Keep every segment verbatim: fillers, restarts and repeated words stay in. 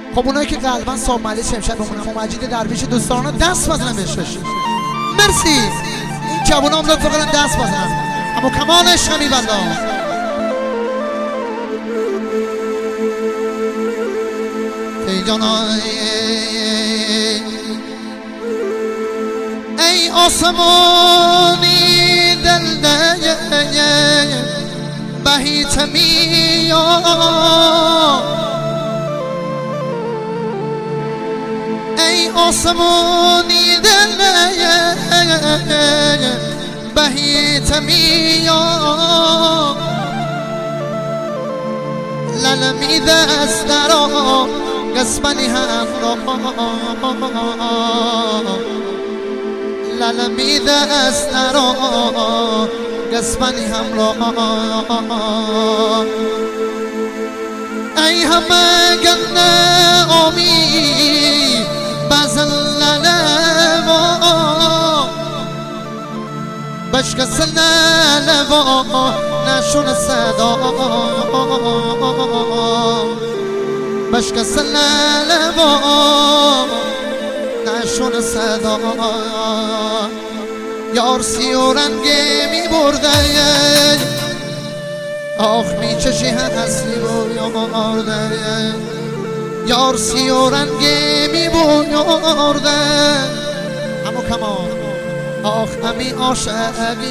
خب اونایی که قلبا صاحب ملی شمشد بمونم و مجید درویش دوستانا دست بزنم بهش. مرسی این جوونا هم لطفا کنن دست بزنم. اما کمال عشق میبندا ای جانای ای آسمانی دل ده بهیت میا ای آسمانی دل بهیت میا للمی دست درا قسمنی هم للمی دست درا قسمنی هم را ای همه گنده آمی بزن للوا بشکست للوا نشون صدا بشکست للوا نشون صدا یار سی و رنگی می برده آخ می چشی هستی و یارده یار سی و رنگی می برده اما کمان آخ امی عاشقی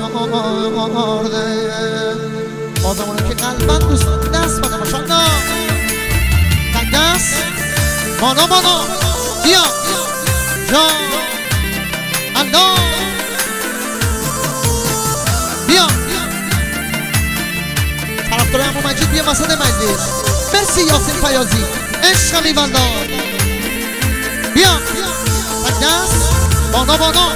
برده آدمونه که قلبن دوست دست بده ماشالله دست مانا مانا بیا جان الله بیا طرفدار امام مجید بیا وسط مجلس. مرسی یاسین فیاضی عشق میبندان بیا دست بانا بانا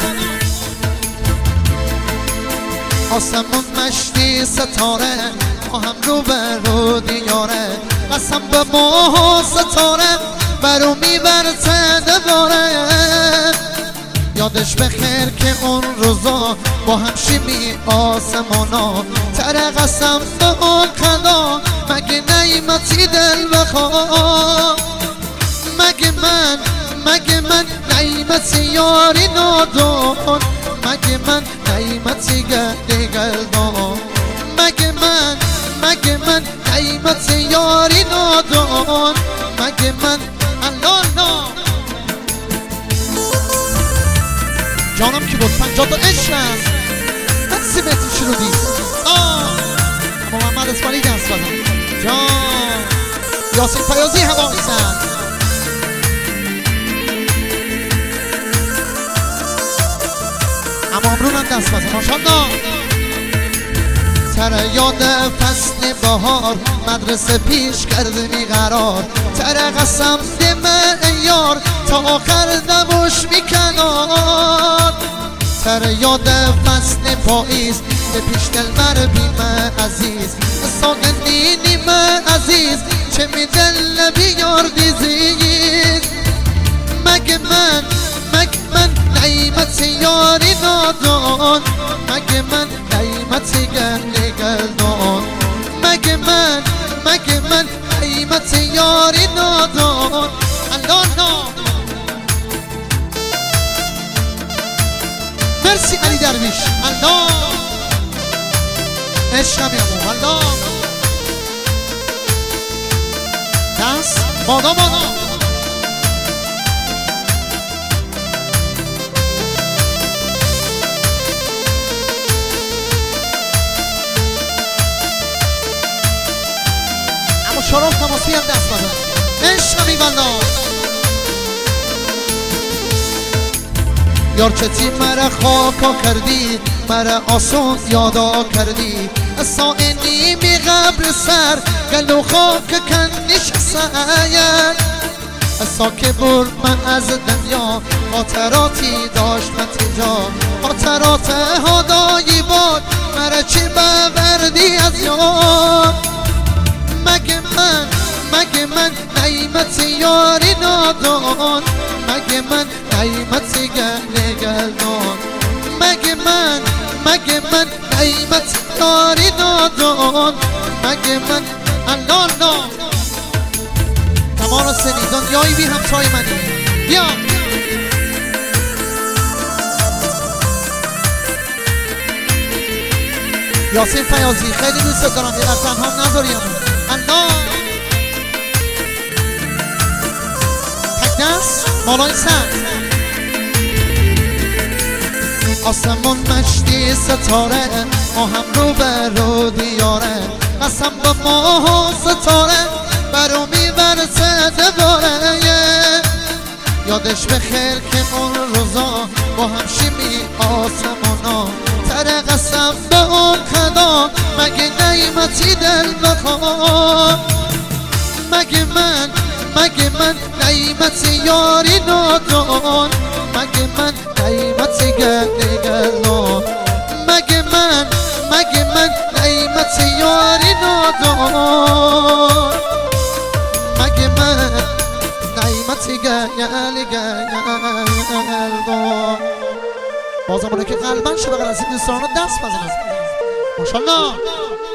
آسمون مشتی ستاره ما هم رو برو دیاره قسم به ماه ستاره برو میبرته دوباره یادش بخیر که اون روزا با هم شیمی آسمانا تره قسم به اون خدا مگه نعیمتی دل بخوا مگه من مگه من نعیمتی یاری نادون مگه من نعیمتی گلی گلدان مگه من مگه من نعیمتی یاری نادون مگه من الله نه جانم کی بود پنجاه تا عشقم حسی متر شنودی آه محمد اسماعیلی دست بزن جان یاسین فیاضی هوا میزن اما امرون هم دست بزن ماشالله تره یاد فصل بهار مدرسه پیش کرده بیقرار تره قسم دمه یار تا آخر دموش میکنار تره یاد فصل پاییز به پیش دل مر بیمه عزیز ساگندی نیمه عزیز چه می دل بیار دیزیز مگه من مگه من نعیمت یاری نادان مگه من نعیمت گلی گلدان مگه من مگه من نعیمت یاری نادان الله نه مرسی علی درویش الله عشقم یمو الله دست بادا بادا اما شراف تماسی هم دست بادا عشق میبندان یار چتی مرا خاکا کردی مرا آسون یادا کردی سائنی می قبر سر گلو خاک کنیش ساید ساکه بر من از دنیا خاطراتی داشت متجا خاطرات هدایی بود مرا چی ببردی از یاد مگه من مگه من نعیمت یاری نادان مگه من نعیمت گل گلدان مگه من مگه من نعیمت یاری نادان مگه من الله نه کمان سنی دنیایی بی همتای منی. بیا یاسین فیاضی خیلی دوست دارم، یه لحظه هم نذاریم. الله تک دست مالای سر آسمون مشتی ستاره، ما هم رو بر رو دیاره، قسم با ماه و ستاره برو میبرسه دوباره. یادش بخیر که اون روزا با هم شیمی آسمونا، تره قسم به اون خدا مگه نعمتی دل بخواه. مگه من مگه من نعمتی یاری ندان، مگه من نعمتی گلی گلان، مگه من مگه من نعمتی یاری ندان، مگه من نعمتی گلی گلان. بازم اونه که قلبن شده بغل از این دوستان رو دست بزنم. ماشالله